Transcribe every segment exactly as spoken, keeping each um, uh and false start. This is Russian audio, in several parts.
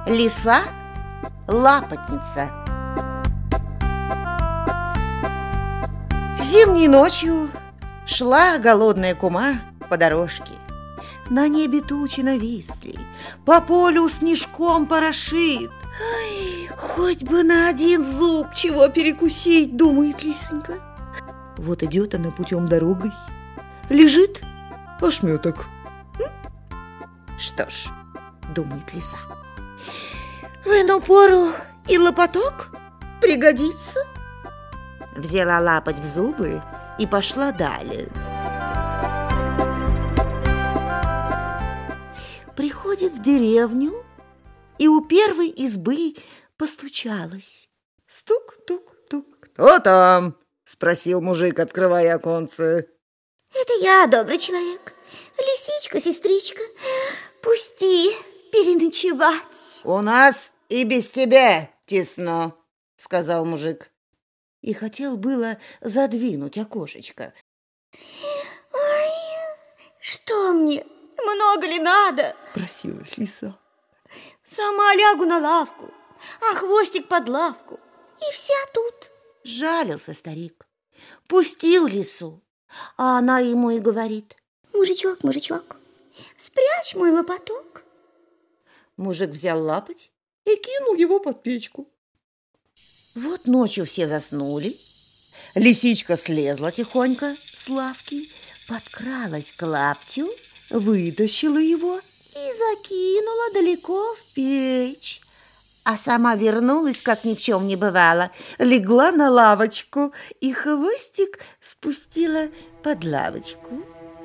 Лиса-лапотница. Зимней ночью шла голодная кума по дорожке. На небе тучи нависли, по полю снежком порошит. Ай, хоть бы на один зуб чего перекусить, думает лисенька. Вот идет она путем дорогой, лежит ошметок. Что ж, думает лиса, в иную пору и лопаток пригодится. Взяла лапоть в зубы и пошла далее. Приходит в деревню и у первой избы постучалась. Стук-тук-тук. «Кто там?» — спросил мужик, открывая оконце. «Это я, добрый человек. Лисичка, сестричка, пусти переночевать». «У нас и без тебя тесно», — сказал мужик. И хотел было задвинуть окошечко. «Ой, что мне, много ли надо?» — просилась лиса. «Сама лягу на лавку, а хвостик под лавку, и вся тут». Жалился старик, пустил лису, а она ему и говорит: «Мужичок, мужичок, спрячь мой лопаток». Мужик взял лапоть и кинул его под печку. Вот ночью все заснули. Лисичка слезла тихонько с лавки, подкралась к лаптю, вытащила его и закинула далеко в печь. А сама вернулась, как ни в чем не бывало, легла на лавочку и хвостик спустила под лавочку.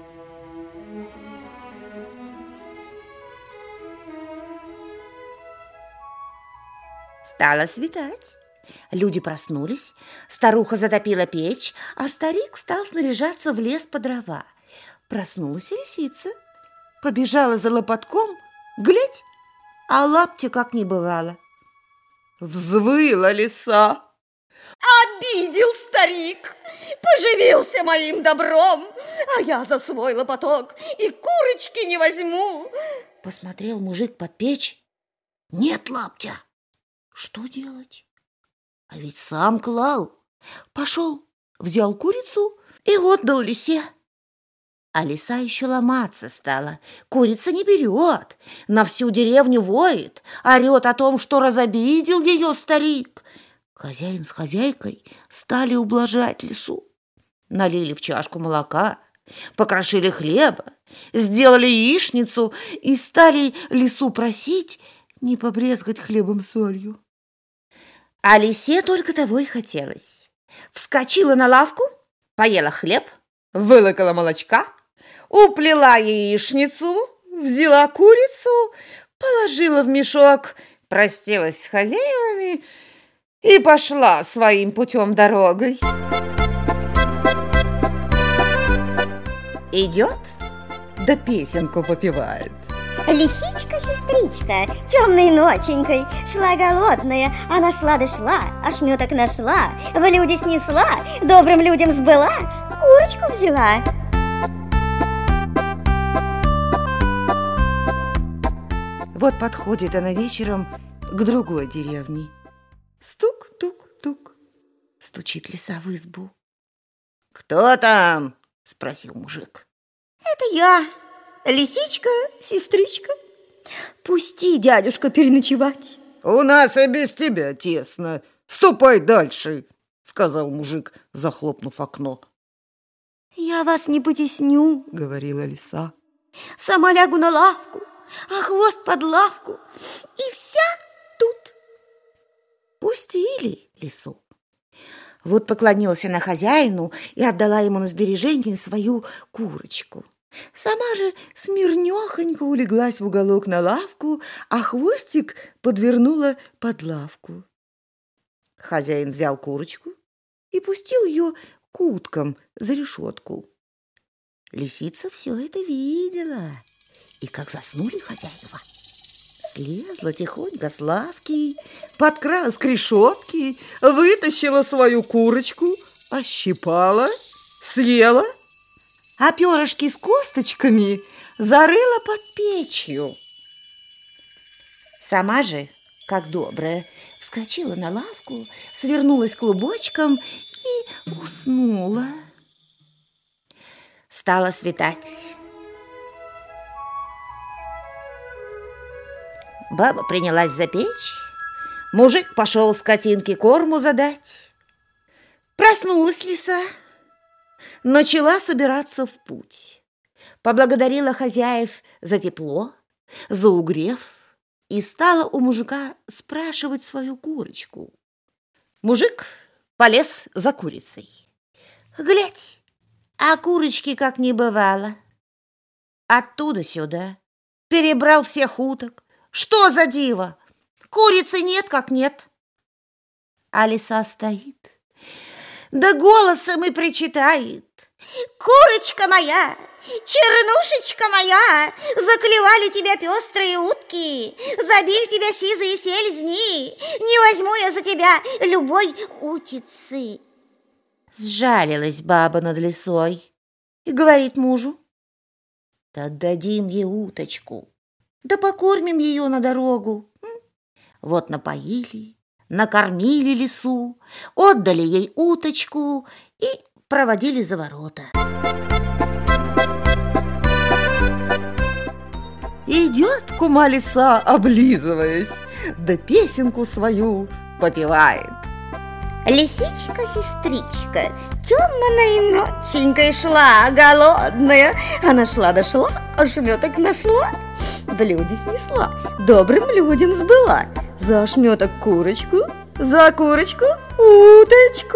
Стало светать. Люди проснулись, старуха затопила печь, а старик стал снаряжаться в лес по дрова. Проснулась лисица, побежала за лопатком, глядь, а лапти как не бывало. Взвыла лиса. «Обидел старик, поживился моим добром, а я за свой лопаток и курочки не возьму». Посмотрел мужик под печь. Нет лаптя. Что делать? А ведь сам клал. Пошел, взял курицу и отдал лисе. А лиса еще ломаться стала. Курица не берет, на всю деревню воет, орет о том, что разобидел ее старик. Хозяин с хозяйкой стали ублажать лису. Налили в чашку молока, покрошили хлеба, сделали яичницу и стали лису просить не побрезгать хлебом-солью. А лисе только того и хотелось. Вскочила на лавку, поела хлеб, вылокала молочка, уплела яичницу, взяла курицу, положила в мешок, простилась с хозяевами и пошла своим путем дорогой. Идет, да песенку попевает. Лисичка, сестричка, темной ноченькой шла голодная, а нашла дошла, ошметок нашла, в люди снесла, добрым людям сбыла, курочку взяла. Вот подходит она вечером к другой деревне. Стук-тук-тук, стучит лиса в избу. «Кто там?» — спросил мужик. «Это я, лисичка, сестричка. Пусти, дядюшка, переночевать». «У нас и без тебя тесно. Ступай дальше», — сказал мужик, захлопнув окно. «Я вас не потесню», — говорила лиса. «Сама лягу на лавку, а хвост под лавку, и вся тут». Пустили лису. Вот поклонилась она хозяину и отдала ему на сбережение свою курочку. Сама же смирнёхонько улеглась в уголок на лавку, а хвостик подвернула под лавку. Хозяин взял курочку и пустил ее к уткам за решетку. Лисица все это видела, и как заснули хозяева, слезла тихонько с лавки, подкралась к решетке, вытащила свою курочку, ощипала, съела, а перышки с косточками зарыла под печью. Сама же, как добрая, вскочила на лавку, свернулась клубочком и уснула. Стало светать. Баба принялась за печь, мужик пошел скотинке корму задать. Проснулась лиса, начала собираться в путь. Поблагодарила хозяев за тепло, за угрев и стала у мужика спрашивать свою курочку. Мужик полез за курицей. Глядь, а курочки как не бывало. Оттуда сюда перебрал всех уток. Что за диво? Курицы нет как нет. А лиса стоит, да голосом и причитает. Курочка моя, чернушечка моя, заклевали тебя пестрые утки, забили тебя сизые сельзни, не возьму я за тебя любой утицы. Сжалилась баба над лисой и говорит мужу: да дадим ей уточку, да покормим ее на дорогу. Вот напоили, накормили лису, отдали ей уточку и проводили за ворота. Идет кума лиса, облизываясь, да песенку свою попевает. Лисичка-сестричка темной ноченькой шла, голодная. Она шла-дошла, ошметок нашла, в люди снесла, добрым людям сбыла. За ошметок курочку, за курочку уточку.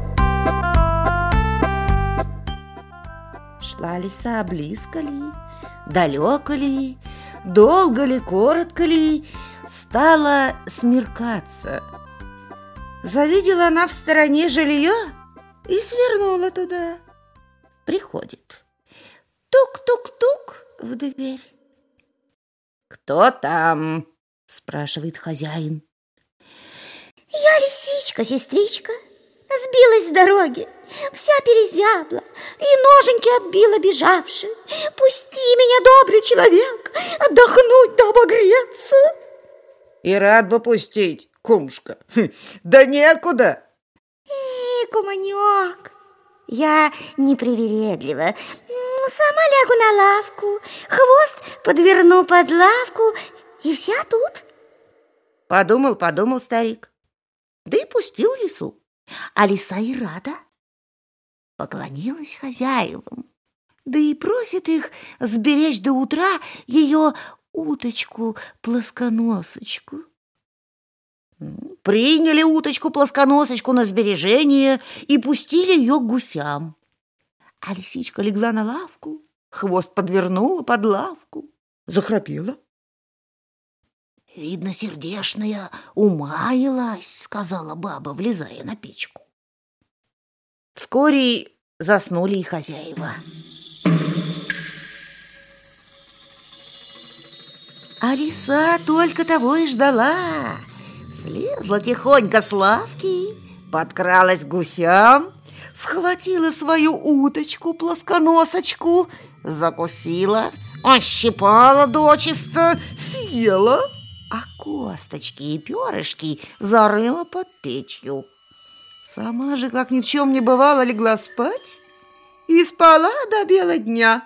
Шла лиса близко ли, далеко ли, долго ли, коротко ли, стала смеркаться. Завидела она в стороне жилье и свернула туда. Приходит. Тук-тук-тук в дверь. «Кто там?» – спрашивает хозяин. Я лисичка, сестричка, сбилась с дороги, вся перезябла и ноженьки отбила бежавши. Пусти меня, добрый человек, отдохнуть да обогреться. И рад бы пустить, кумушка, да некуда. Эй, куманек, я непривередлива, сама лягу на лавку, хвост подверну под лавку, и вся тут. Подумал, подумал старик, да и пустил лису. А лиса и рада. Поклонилась хозяевам, да и просит их сберечь до утра ее уточку-плосконосочку. Приняли уточку-плосконосочку на сбережение и пустили ее к гусям. А лисичка легла на лавку, хвост подвернула под лавку, захрапела. «Видно, сердешная умаялась», — сказала баба, влезая на печку. Вскоре заснули и хозяева. А лиса только того и ждала. Слезла тихонько с лавки, подкралась к гусям, схватила свою уточку-плосконосочку, закусила, ощипала дочисто, съела, а косточки и перышки зарыла под печью. Сама же, как ни в чем не бывало, легла спать и спала до бела дня.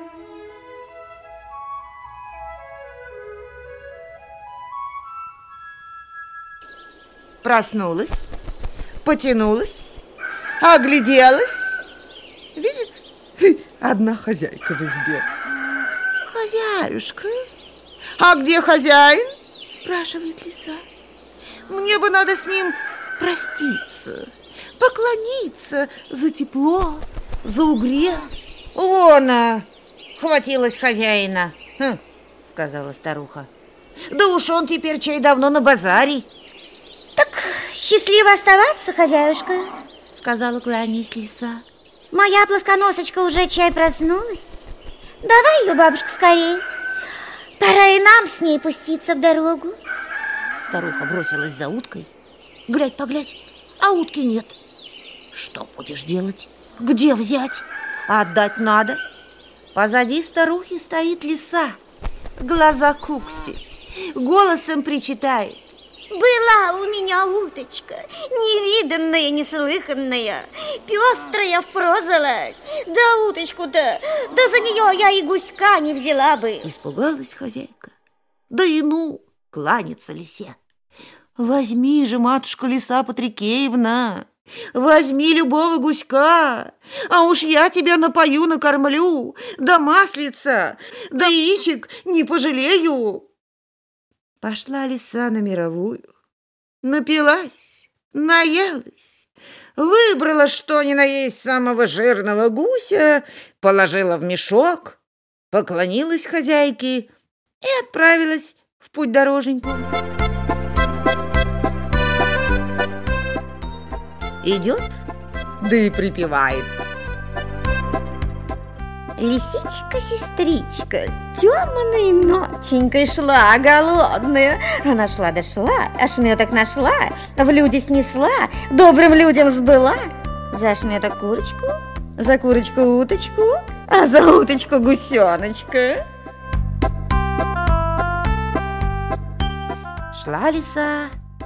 Проснулась, потянулась, огляделась. Видит, одна хозяйка в избе. «Хозяюшка, а где хозяин?» – спрашивает лиса. «Мне бы надо с ним проститься, поклониться за тепло, за угрев». «Вон, а, хватилась хозяина», хм, – сказала старуха. «Да уж он теперь чай давно на базаре». Так счастливо оставаться, хозяюшка, сказала, кланяясь лиса. Моя плосконосочка уже чай проснулась. Давай ее, бабушка, скорей. Пора и нам с ней пуститься в дорогу. Старуха бросилась за уткой. Глядь, поглядь, а утки нет. Что будешь делать? Где взять? Отдать надо. Позади старухи стоит лиса, глаза кукси, голосом причитает. Была у меня уточка, невиданная, неслыханная, пестрая впрозолоть. Да уточку-то, да за нее я и гуська не взяла бы. Испугалась хозяйка. Да и ну, кланяться лисе. Возьми же, матушка Лиса Патрикеевна, возьми любого гуська, а уж я тебя напою, накормлю, да маслица, да яичек не пожалею. Пошла лиса на мировую, напилась, наелась, выбрала что ни на есть самого жирного гуся, положила в мешок, поклонилась хозяйке и отправилась в путь-дороженьку. Идет, да и припевает. Лисичка-сестричка темной ноченькой шла, голодная. Она шла да шла, ошметок нашла, в люди снесла, добрым людям сбыла. За ошметок курочку, за курочку уточку, а за уточку гусеночка. Шла лиса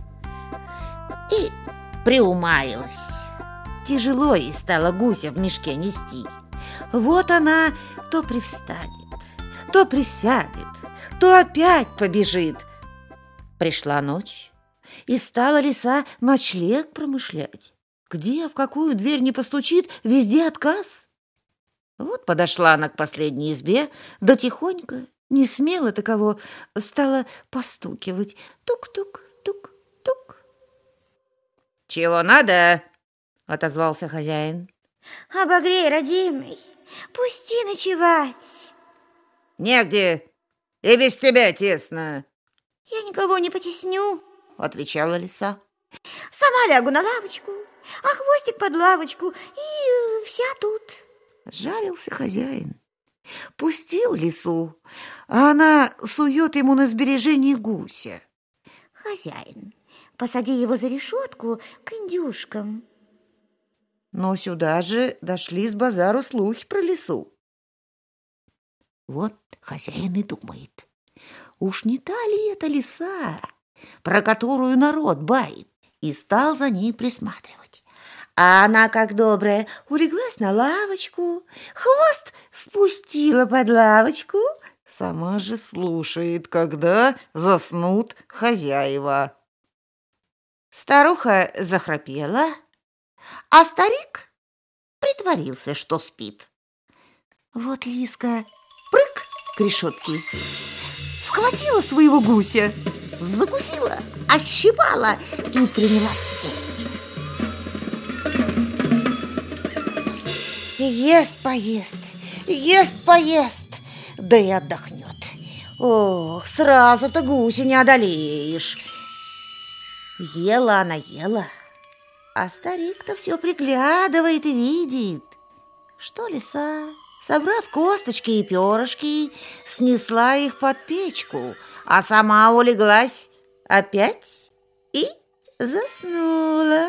и приумаялась. Тяжело ей стало гуся в мешке нести. Вот она то привстанет, то присядет, то опять побежит. Пришла ночь, и стала лиса ночлег промышлять. Где, в какую дверь не постучит, везде отказ. Вот подошла она к последней избе, да тихонько, не смело таково, стала постукивать. Тук-тук, тук-тук. «Чего надо?» — отозвался хозяин. Обогрей, родимый, пусти ночевать. «Негде, и без тебя тесно». Я никого не потесню, — отвечала лиса. Сама лягу на лавочку, а хвостик под лавочку, и вся тут. Сжалился хозяин. Пустил лису, а она сует ему на сбережение гуся. Хозяин, посади его за решетку к индюшкам. Но сюда же дошли с базару слухи про лису. Вот хозяин и думает, уж не та ли это лиса, про которую народ бает, и стал за ней присматривать. А она, как добрая, улеглась на лавочку, хвост спустила под лавочку, сама же слушает, когда заснут хозяева. Старуха захрапела, а старик притворился, что спит. Вот лиска прыг к решетке, схватила своего гуся, закусила, ощипала и принялась есть. Ест-поест, ест-поест, да и отдохнет. Ох, сразу-то гуся не одолеешь. Ела она, ела, а старик-то все приглядывает и видит, что лиса, собрав косточки и перышки, снесла их под печку, а сама улеглась опять и заснула.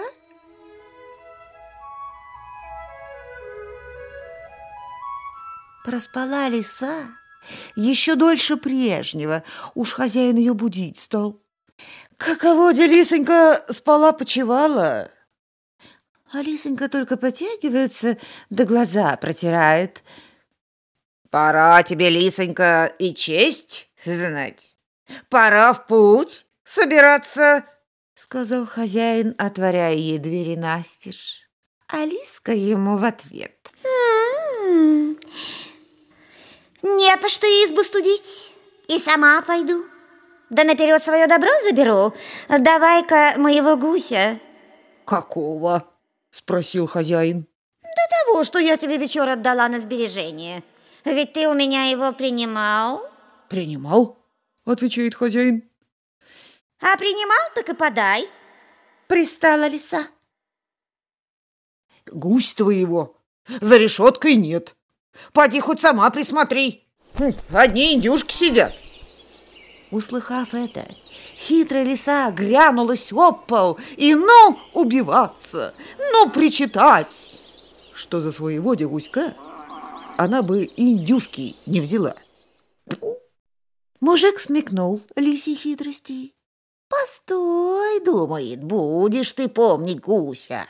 Проспала лиса еще дольше прежнего, уж хозяин ее будить стал. Каково де лисонька спала-почевала, а лисонька только потягивается, да глаза протирает. «Пора тебе, лисонька, и честь знать. Пора в путь собираться», — сказал хозяин, отворяя ей двери настежь. А лиска ему в ответ: М-м-м. Не по что избу студить, и сама пойду. Да наперед свое добро заберу. Давай-ка моего гуся. «Какого?» — спросил хозяин. Да того, что я тебе вечер отдала на сбережение. Ведь ты у меня его принимал. «Принимал», — отвечает хозяин. А принимал, так и подай. Пристала лиса. «Гусь твоего за решеткой нет. Поди хоть сама присмотри. Одни индюшки сидят». Услыхав это, хитрая лиса грянулась об пол и ну убиваться, ну причитать, что за своеводя гуська она бы и индюшки не взяла. Мужик смекнул лисьей хитрости. «Постой, — думает, — будешь ты помнить гуся».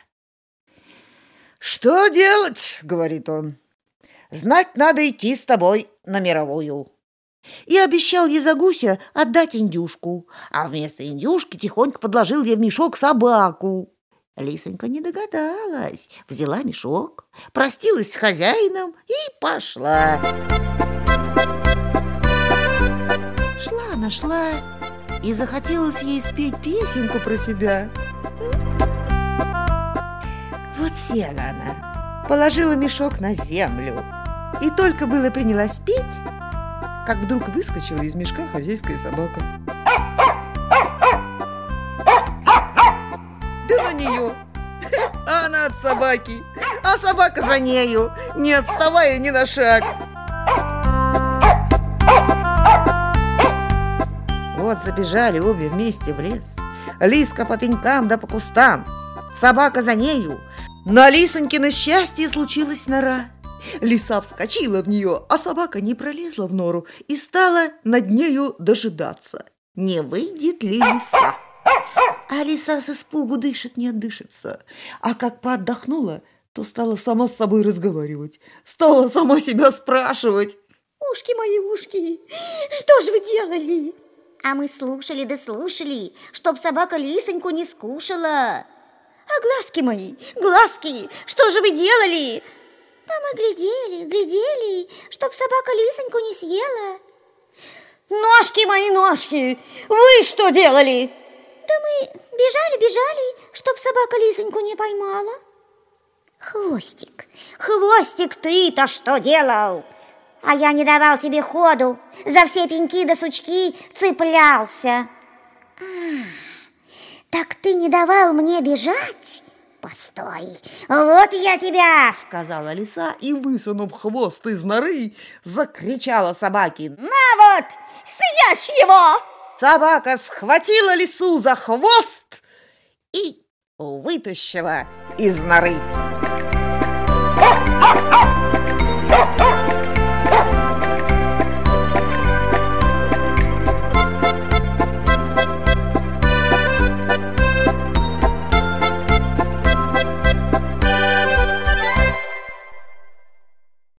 «Что делать? — говорит он. — Знать, надо идти с тобой на мировую». И обещал ей за гуся отдать индюшку, а вместо индюшки тихонько подложил ей в мешок собаку. Лисонька не догадалась, взяла мешок, простилась с хозяином и пошла. Шла она, шла, и захотелось ей спеть песенку про себя. Вот села она, положила мешок на землю, и только было принялась петь, как вдруг выскочила из мешка хозяйская собака. Да на нее! А она от собаки, а собака за нею, не отставая ни на шаг. Вот забежали обе вместе в лес. Лиска по пенькам да по кустам, собака за нею. На Лисонькино счастье случилась нора. Лиса вскочила в нее, а собака не пролезла в нору и стала над нею дожидаться, не выйдет ли лиса. А лиса с испугу дышит не отдышится, а как поотдохнула, то стала сама с собой разговаривать, стала сама себя спрашивать. Ушки мои, ушки, что же вы делали? А мы слушали да слушали, чтоб собака Лисоньку не скушала. А глазки мои, глазки, что же вы делали? А мы глядели, глядели, чтоб собака Лисоньку не съела. Ножки мои, ножки, вы что делали? Да мы бежали, бежали, чтоб собака Лисоньку не поймала. Хвостик, хвостик, ты-то что делал? А я не давал тебе ходу, за все пеньки да сучки цеплялся. А, так ты не давал мне бежать? Постой, вот я тебя, сказала лиса и, высунув хвост из норы, закричала собаке. На вот, съешь его! Собака схватила лису за хвост и вытащила из норы.